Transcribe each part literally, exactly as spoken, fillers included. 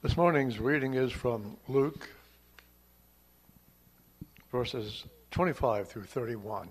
This morning's reading is from Luke, verses twenty-five through thirty-one.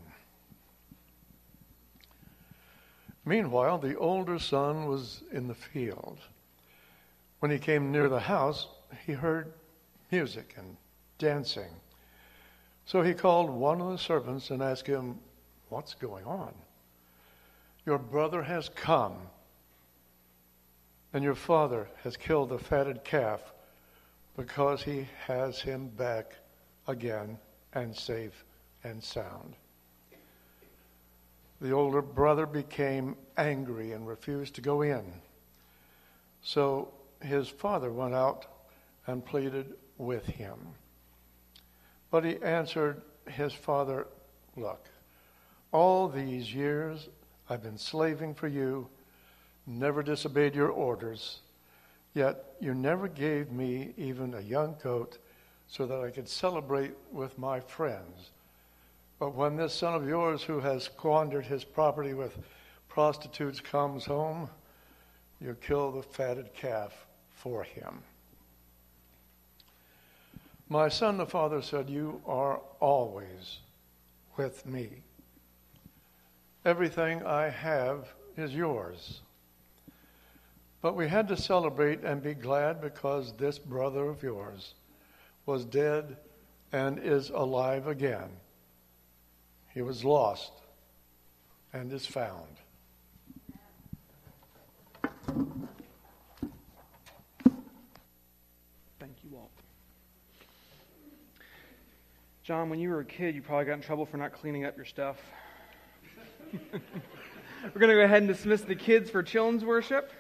Meanwhile, the older son was in the field. When he came near the house, he heard music and dancing. So he called one of the servants and asked him, "What's going on?" "Your brother has come, and your father has killed the fatted calf because he has him back again and safe and sound." The older brother became angry and refused to go in. So his father went out and pleaded with him. But he answered his father, "Look, all these years I've been slaving for you, never disobeyed your orders, yet you never gave me even a young goat so that I could celebrate with my friends. But when this son of yours who has squandered his property with prostitutes comes home, you kill the fatted calf for him." "My son," the father said, "you are always with me. Everything I have is yours. But we had to celebrate and be glad because this brother of yours was dead and is alive again. He was lost and is found." Thank you, Walt. John, when you were a kid, you probably got in trouble for not cleaning up your stuff. We're going to go ahead and dismiss the kids for children's worship.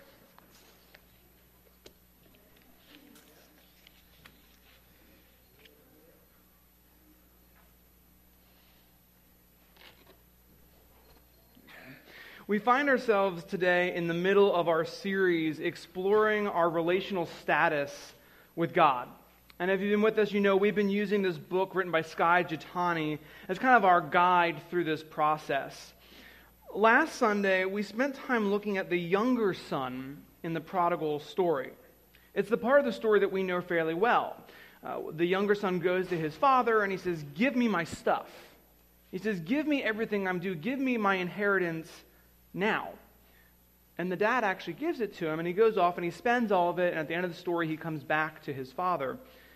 We find ourselves today in the middle of our series exploring our relational status with God. And if you've been with us, you know we've been using this book written by Skye Jethani as kind of our guide through this process. Last Sunday, we spent time looking at the younger son in the prodigal story. It's the part of the story that we know fairly well. Uh, the younger son goes to his father and he says, "Give me my stuff." He says, "Give me everything I'm due. Give me my inheritance now." And the dad actually gives it to him, and he goes off and he spends all of it, and at the end of the story he comes back to his father.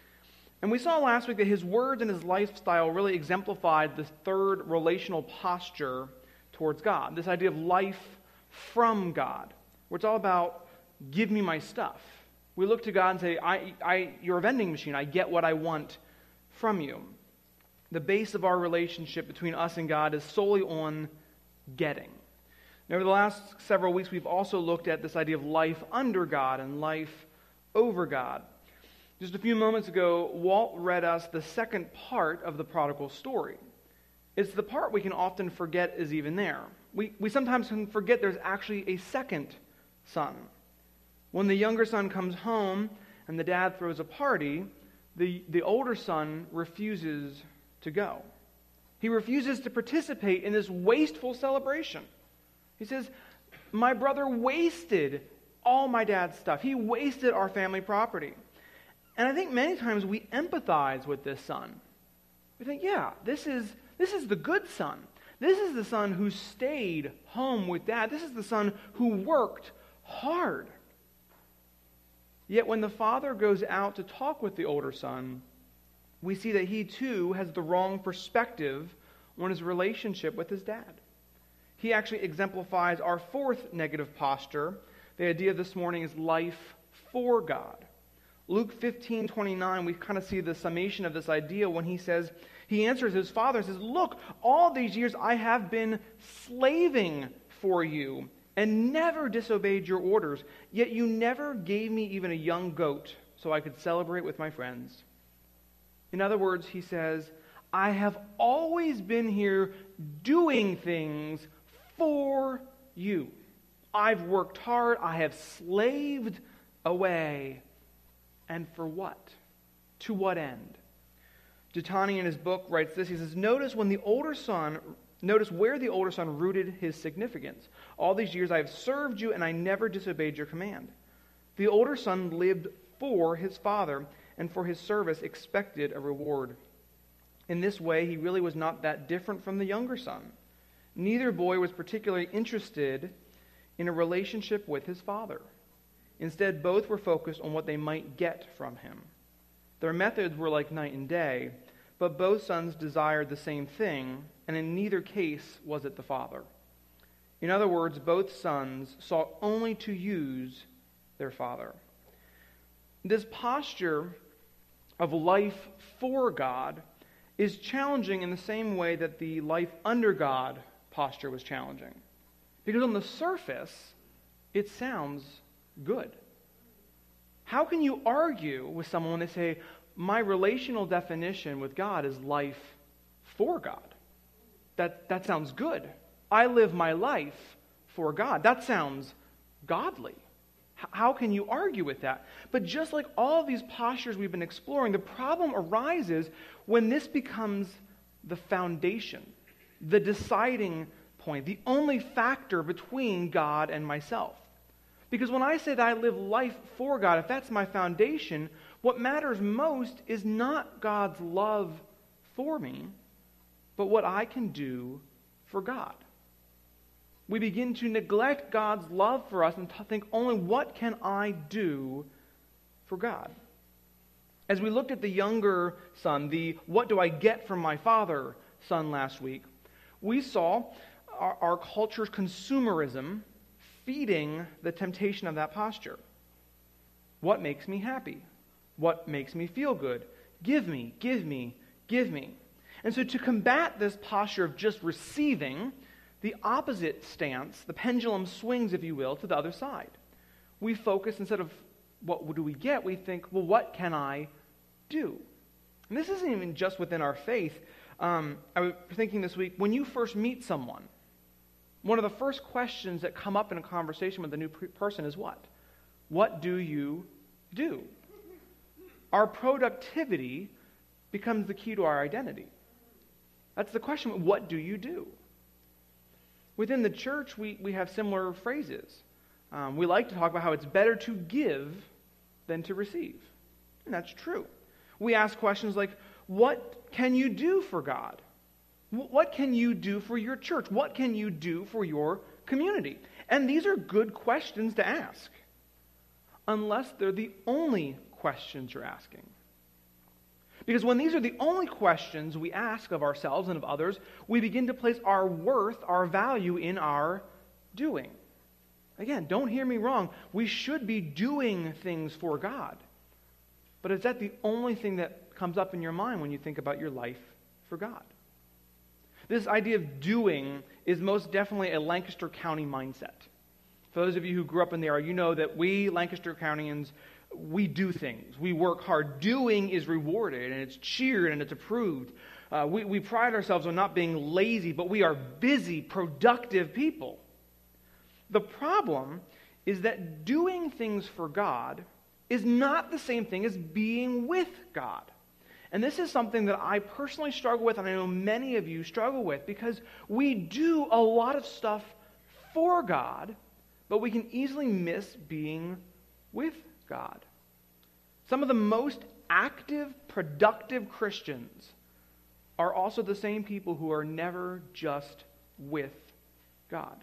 And we saw last week that his words and his lifestyle really exemplified the third relational posture towards God, this idea of life from God, where it's all about give me my stuff. We look to God and say, I, I, you're a vending machine, I get what I want from you. The base of our relationship between us and God is solely on getting. Now, over the last several weeks, we've also looked at this idea of life under God and life over God. Just a few moments ago, Walt read us the second part of the prodigal story. It's the part we can often forget is even there. We, we sometimes can forget there's actually a second son. When the younger son comes home and the dad throws a party, the, the older son refuses to go. He refuses to participate in this wasteful celebration. He says, "My brother wasted all my dad's stuff. He wasted our family property." And I think many times we empathize with this son. We think, yeah, this is this is the good son. This is the son who stayed home with dad. This is the son who worked hard. Yet when the father goes out to talk with the older son, we see that he too has the wrong perspective on his relationship with his dad. He actually exemplifies our fourth negative posture. The idea this morning is life for God. Luke fifteen twenty-nine, we kind of see the summation of this idea when he says, he answers his father and says, "Look, all these years I have been slaving for you and never disobeyed your orders, yet you never gave me even a young goat so I could celebrate with my friends." In other words, he says, I have always been here doing things for you. I've worked hard. I have slaved away. And for what? To what end? Jethani in his book writes this. He says, notice when the older son, notice where the older son rooted his significance. All these years I have served you and I never disobeyed your command. The older son lived for his father, and for his service expected a reward. In this way, he really was not that different from the younger son. Neither boy was particularly interested in a relationship with his father. Instead, both were focused on what they might get from him. Their methods were like night and day, but both sons desired the same thing, and in neither case was it the father. In other words, both sons sought only to use their father. This posture of life for God is challenging in the same way that the life under God posture was challenging. Because on the surface, it sounds good. How can you argue with someone when they say, my relational definition with God is life for God? That, that sounds good. I live my life for God. That sounds godly. H- how can you argue with that? But just like all of these postures we've been exploring, the problem arises when this becomes the foundation, the deciding point, the only factor between God and myself. Because when I say that I live life for God, if that's my foundation, what matters most is not God's love for me, but what I can do for God. We begin to neglect God's love for us and to think only, what can I do for God? As we looked at the younger son, the what do I get from my father son last week, we saw our, our culture's consumerism feeding the temptation of that posture. What makes me happy? What makes me feel good? Give me, give me, give me. And so to combat this posture of just receiving, the opposite stance, the pendulum swings, if you will, to the other side. We focus, instead of what do we get, we think, well, what can I do? And this isn't even just within our faith. Um, I was thinking this week, when you first meet someone, one of the first questions that come up in a conversation with a new person is what? What do you do? Our productivity becomes the key to our identity. That's the question, what do you do? Within the church, we, we have similar phrases. Um, we like to talk about how it's better to give than to receive. And that's true. We ask questions like, what can you do for God? What can you do for your church? What can you do for your community? And these are good questions to ask, unless they're the only questions you're asking. Because when these are the only questions we ask of ourselves and of others, we begin to place our worth, our value in our doing. Again, don't hear me wrong. We should be doing things for God. But is that the only thing that comes up in your mind when you think about your life for God? This idea of doing is most definitely a Lancaster County mindset. For those of you who grew up in the area, you know that we Lancaster Countyans, we do things. We work hard. Doing is rewarded, and it's cheered, and it's approved. Uh, we, we pride ourselves on not being lazy, but we are busy, productive people. The problem is that doing things for God is not the same thing as being with God. And this is something that I personally struggle with, and I know many of you struggle with, because we do a lot of stuff for God, but we can easily miss being with God. Some of the most active, productive Christians are also the same people who are never just with God.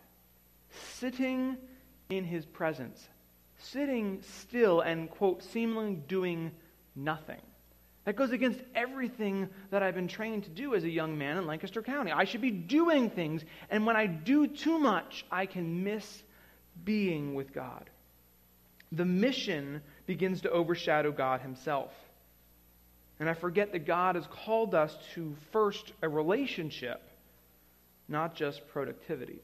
Sitting in His presence, sitting still and, quote, seemingly doing nothing. That goes against everything that I've been trained to do as a young man in Lancaster County. I should be doing things, and when I do too much, I can miss being with God. The mission begins to overshadow God Himself. And I forget that God has called us to first a relationship, not just productivity.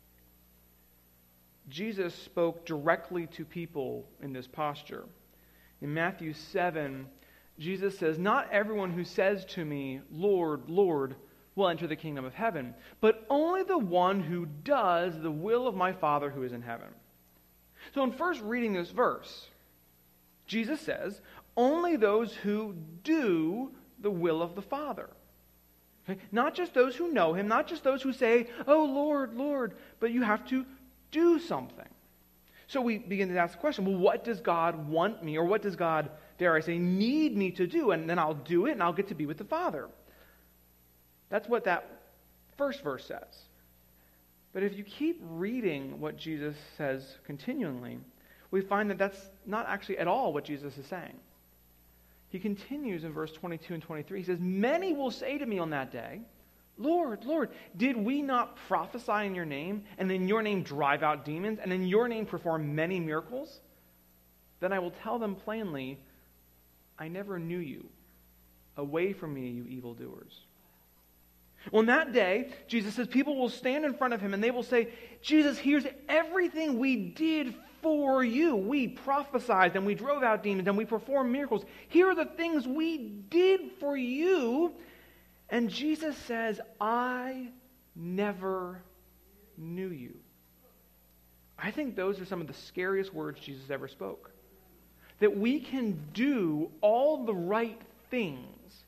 Jesus spoke directly to people in this posture. In Matthew seven, Jesus says, "Not everyone who says to me, 'Lord, Lord,' will enter the kingdom of heaven, but only the one who does the will of my Father who is in heaven." So in first reading this verse, Jesus says, only those who do the will of the Father. Okay? Not just those who know Him, not just those who say, "Oh, Lord, Lord," but you have to do something. So we begin to ask the question, well, what does God want me, or what does God, dare I say, need me to do? And then I'll do it, and I'll get to be with the Father. That's what that first verse says. But if you keep reading what Jesus says continually, we find that that's not actually at all what Jesus is saying. He continues in verse twenty-two and twenty-three. He says, many will say to me on that day, Lord, Lord, did we not prophesy in your name, and in your name drive out demons, and in your name perform many miracles? Then I will tell them plainly, I never knew you. Away from me, you evildoers. Well, on that day, Jesus says, people will stand in front of him, and they will say, Jesus, here's everything we did for you. We prophesied, and we drove out demons, and we performed miracles. Here are the things we did for you. And Jesus says, I never knew you. I think those are some of the scariest words Jesus ever spoke. That we can do all the right things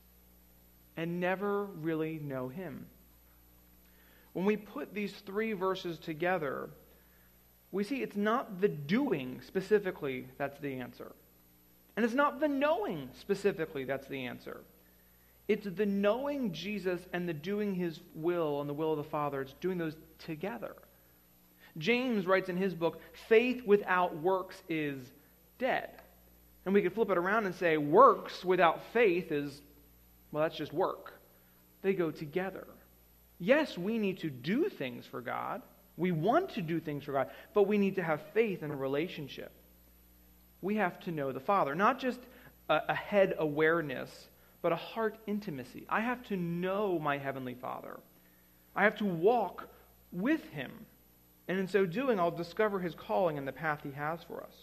and never really know him. When we put these three verses together, we see it's not the doing specifically that's the answer. And it's not the knowing specifically that's the answer. It's the knowing Jesus and the doing his will and the will of the Father. It's doing those together. James writes in his book, faith without works is dead. And we could flip it around and say, works without faith is, well, that's just work. They go together. Yes, we need to do things for God. We want to do things for God, but we need to have faith in a relationship. We have to know the Father, not just a, a head awareness, but a heart intimacy. I have to know my Heavenly Father. I have to walk with him. And in so doing, I'll discover his calling and the path he has for us.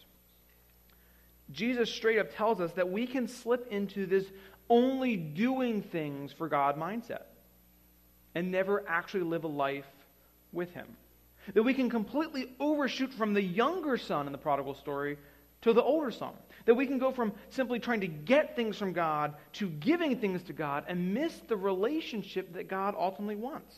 Jesus straight up tells us that we can slip into this only doing things for God mindset and never actually live a life with him. That we can completely overshoot from the younger son in the prodigal story to the older son. That we can go from simply trying to get things from God to giving things to God and miss the relationship that God ultimately wants.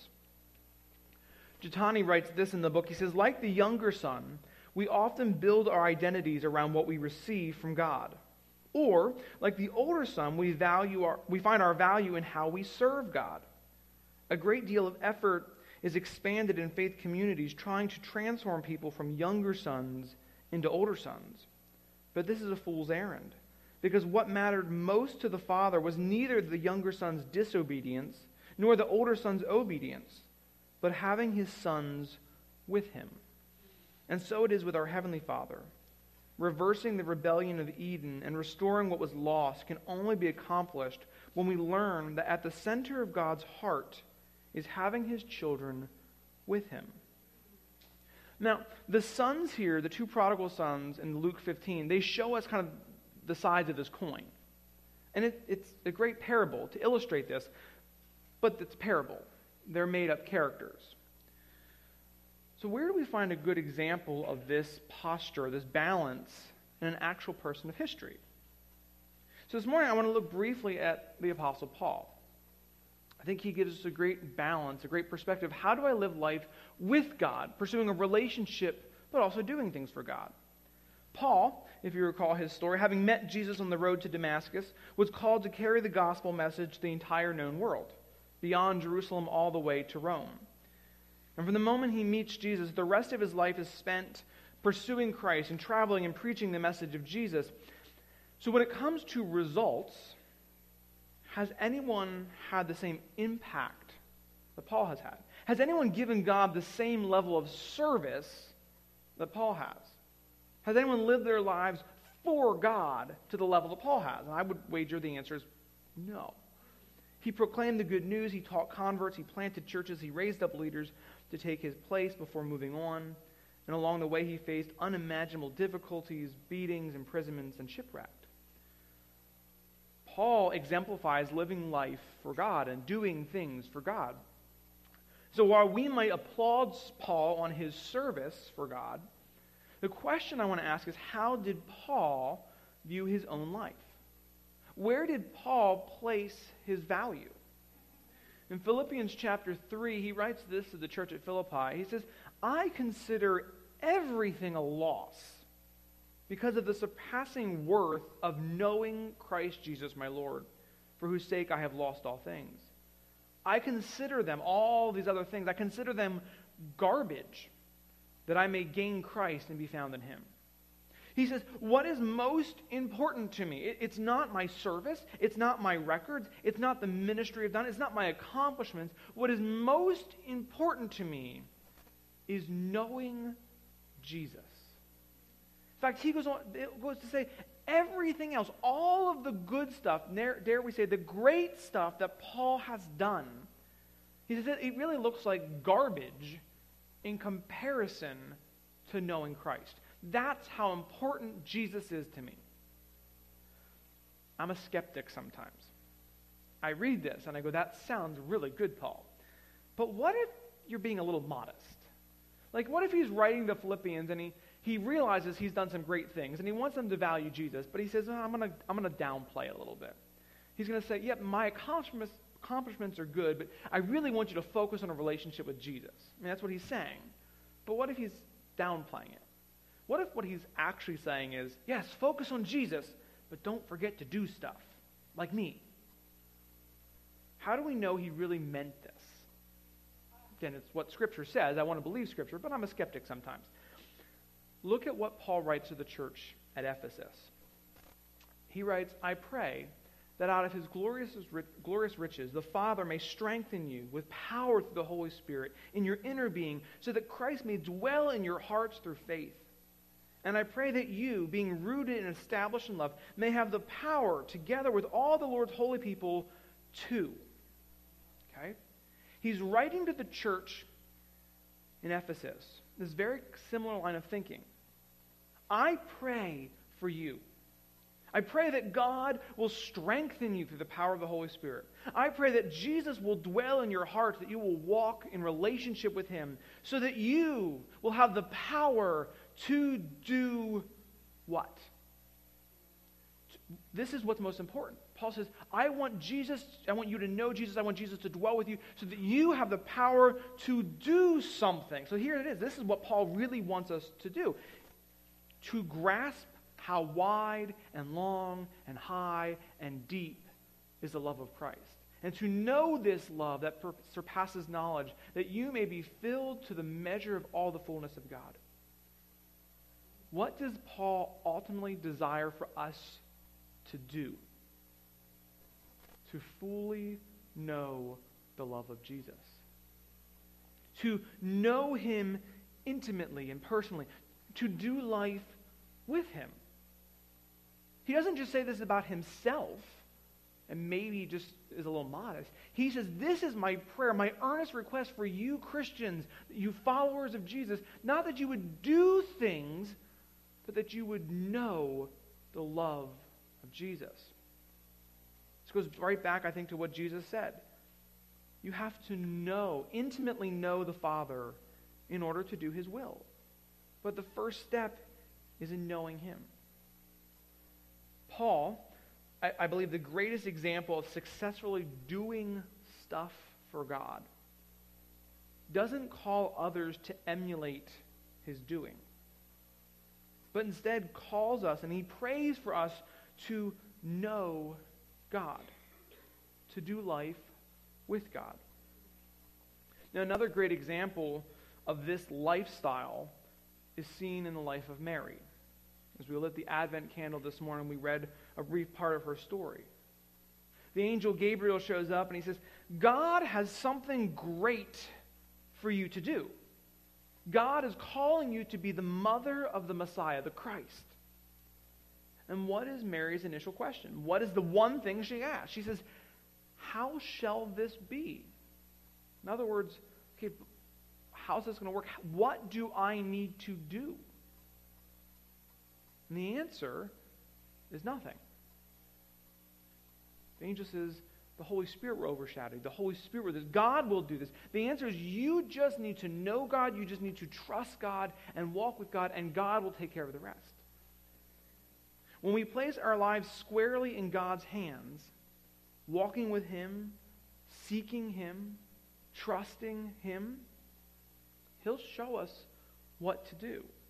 Jitani writes this in the book. He says, like the younger son, we often build our identities around what we receive from God. Or, like the older son, we value our, we find our value in how we serve God. A great deal of effort is expanded in faith communities trying to transform people from younger sons into older sons. But this is a fool's errand, because what mattered most to the Father was neither the younger son's disobedience nor the older son's obedience, but having his sons with him. And so it is with our Heavenly Father. Reversing the rebellion of Eden and restoring what was lost can only be accomplished when we learn that at the center of God's heart is having his children with him. Now, the sons here, the two prodigal sons in Luke fifteen, they show us kind of the sides of this coin. And it, it's a great parable to illustrate this, but it's a parable. They're made-up characters. So where do we find a good example of this posture, this balance, in an actual person of history? So this morning I want to look briefly at the Apostle Paul. I think he gives us a great balance, a great perspective. How do I live life with God, pursuing a relationship, but also doing things for God? Paul, if you recall his story, having met Jesus on the road to Damascus, was called to carry the gospel message to the entire known world, beyond Jerusalem all the way to Rome. And from the moment he meets Jesus, the rest of his life is spent pursuing Christ and traveling and preaching the message of Jesus. So when it comes to results, has anyone had the same impact that Paul has had? Has anyone given God the same level of service that Paul has? Has anyone lived their lives for God to the level that Paul has? And I would wager the answer is no. He proclaimed the good news, he taught converts, he planted churches, he raised up leaders to take his place before moving on. And along the way he faced unimaginable difficulties, beatings, imprisonments, and shipwreck. Paul exemplifies living life for God and doing things for God. So while we might applaud Paul on his service for God, the question I want to ask is, how did Paul view his own life? Where did Paul place his value? In Philippians chapter three, he writes this to the church at Philippi. He says, I consider everything a loss because of the surpassing worth of knowing Christ Jesus my Lord, for whose sake I have lost all things. I consider them, all these other things, I consider them garbage, that I may gain Christ and be found in him. He says, what is most important to me? It, it's not my service. It's not my records. It's not the ministry I've done. It's not my accomplishments. What is most important to me is knowing Jesus. In fact, he goes on, it goes to say, everything else, all of the good stuff, dare, dare we say, the great stuff that Paul has done, he says it really looks like garbage in comparison to knowing Christ. That's how important Jesus is to me. I'm a skeptic sometimes. I read this and I go, that sounds really good, Paul. But what if you're being a little modest? Like, what if he's writing the Philippians and he, he realizes he's done some great things and he wants them to value Jesus, but he says, oh, I'm going to I'm going to downplay it a little bit. He's going to say, yep, yeah, my accomplishments, accomplishments are good, but I really want you to focus on a relationship with Jesus. I mean, that's what he's saying. But what if he's downplaying it? What if what he's actually saying is, yes, focus on Jesus, but don't forget to do stuff, like me? How do we know he really meant this? Again, it's what Scripture says. I want to believe Scripture, but I'm a skeptic sometimes. Look at what Paul writes to the church at Ephesus. He writes, I pray that out of his glorious, glorious riches, the Father may strengthen you with power through the Holy Spirit in your inner being, so that Christ may dwell in your hearts through faith. And I pray that you, being rooted and established in love, may have the power, together with all the Lord's holy people, to. Okay? He's writing to the church in Ephesus this very similar line of thinking. I pray for you. I pray that God will strengthen you through the power of the Holy Spirit. I pray that Jesus will dwell in your hearts, that you will walk in relationship with him, so that you will have the power to do what? This is what's most important. Paul says, I want Jesus, I want you to know Jesus, I want Jesus to dwell with you, so that you have the power to do something. So here it is. This is what Paul really wants us to do. To grasp how wide and long and high and deep is the love of Christ. And to know this love that per- surpasses knowledge, that you may be filled to the measure of all the fullness of God. What does Paul ultimately desire for us to do? To fully know the love of Jesus. To know him intimately and personally. To do life with him. He doesn't just say this about himself, and maybe he just is a little modest. He says, this is my prayer, my earnest request for you Christians, you followers of Jesus, not that you would do things, but that you would know the love of Jesus. This goes right back, I think, to what Jesus said. You have to know, intimately know the Father in order to do his will. But the first step is in knowing him. Paul, I, I believe the greatest example of successfully doing stuff for God, doesn't call others to emulate his doing, but instead calls us, and he prays for us to know God, to do life with God. Now, another great example of this lifestyle is seen in the life of Mary. As we lit the Advent candle this morning, we read a brief part of her story. The angel Gabriel shows up and he says, God has something great for you to do. God is calling you to be the mother of the Messiah, the Christ. And what is Mary's initial question? What is the one thing she asks? She says, how shall this be? In other words, okay, how's this going to work? What do I need to do? And the answer is nothing. The angel says, the Holy Spirit will overshadow you. The Holy Spirit will do this. God will do this. The answer is you just need to know God. You just need to trust God and walk with God, and God will take care of the rest. When we place our lives squarely in God's hands, walking with him, seeking him, trusting him, he'll show us what to do.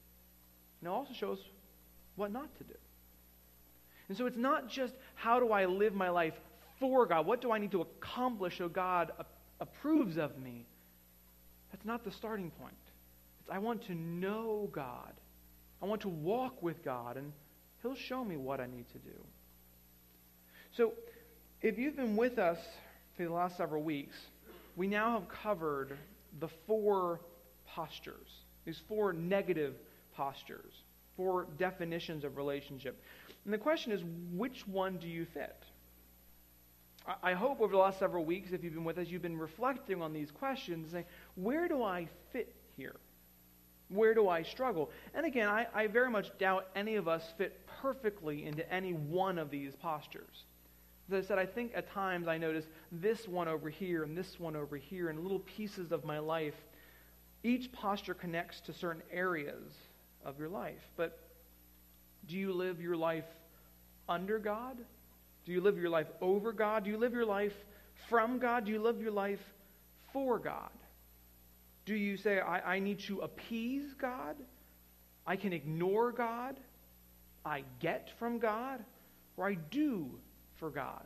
And it also shows what not to do. And so it's not just how do I live my life for God? What do I need to accomplish so God a- approves of me? That's not the starting point. It's I want to know God. I want to walk with God, and He'll show me what I need to do. So, if you've been with us for the last several weeks, we now have covered the four postures, these four negative postures, four definitions of relationship. And the question is, which one do you fit? I hope over the last several weeks, if you've been with us, you've been reflecting on these questions, saying, where do I fit here? Where do I struggle? And again, I, I very much doubt any of us fit perfectly into any one of these postures. As I said, I think at times I notice this one over here and this one over here and little pieces of my life. Each posture connects to certain areas of your life. But do you live your life under God? Do you live your life over God? Do you live your life from God? Do you live your life for God? Do you say, I, I need to appease God? I can ignore God? I get from God? Or I do for God?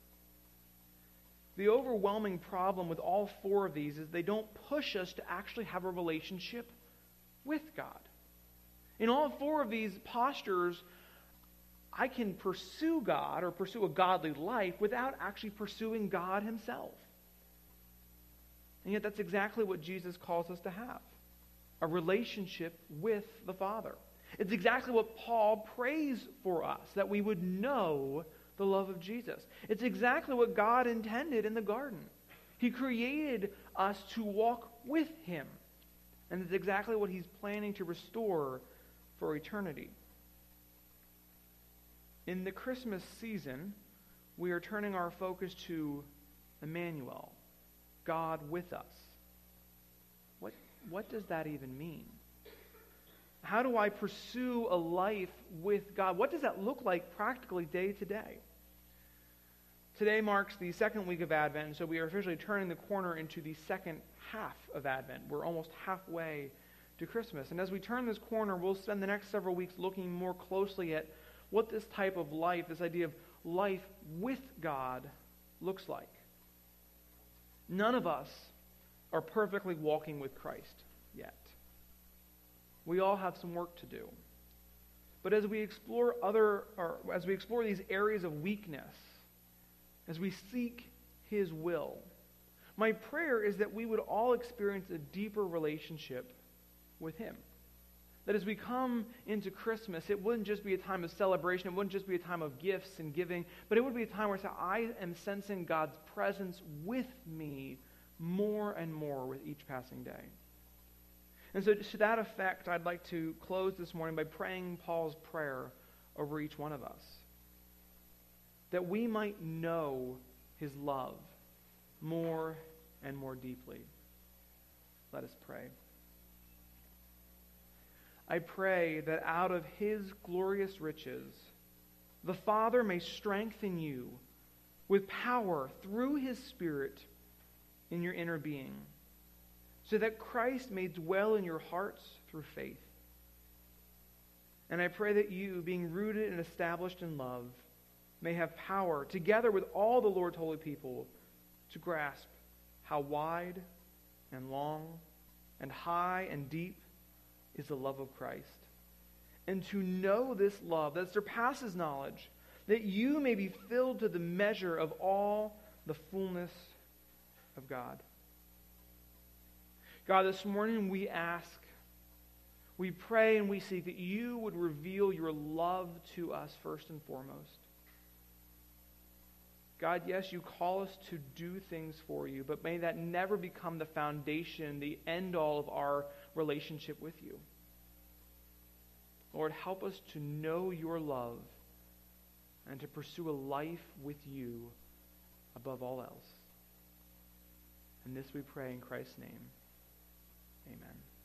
The overwhelming problem with all four of these is they don't push us to actually have a relationship with God. In all four of these postures, I can pursue God or pursue a godly life without actually pursuing God Himself. And yet that's exactly what Jesus calls us to have, a relationship with the Father. It's exactly what Paul prays for us, that we would know the love of Jesus. It's exactly what God intended in the garden. He created us to walk with Him. And it's exactly what He's planning to restore for eternity. In the Christmas season, we are turning our focus to Emmanuel, God with us. What, what does that even mean? How do I pursue a life with God? What does that look like practically day to day? Today marks the second week of Advent, so we are officially turning the corner into the second half of Advent. We're almost halfway to Christmas. And as we turn this corner, we'll spend the next several weeks looking more closely at what this type of life, this idea of life with God, looks like. None of us are perfectly walking with Christ yet. We all have some work to do. But as we explore other, or as we explore these areas of weakness, as we seek His will, my prayer is that we would all experience a deeper relationship with Him. That as we come into Christmas, it wouldn't just be a time of celebration, it wouldn't just be a time of gifts and giving, but it would be a time where I am sensing God's presence with me more and more with each passing day. And so to that effect, I'd like to close this morning by praying Paul's prayer over each one of us. That we might know His love more and more deeply. Let us pray. I pray that out of His glorious riches, the Father may strengthen you with power through His Spirit in your inner being, so that Christ may dwell in your hearts through faith. And I pray that you, being rooted and established in love, may have power, together with all the Lord's holy people, to grasp how wide and long and high and deep is the love of Christ. And to know this love that surpasses knowledge, that you may be filled to the measure of all the fullness of God. God, this morning we ask, we pray and we seek that you would reveal your love to us first and foremost. God, yes, you call us to do things for you, but may that never become the foundation, the end-all of our relationship with you. Lord, help us to know your love and to pursue a life with you above all else. And this we pray in Christ's name. Amen.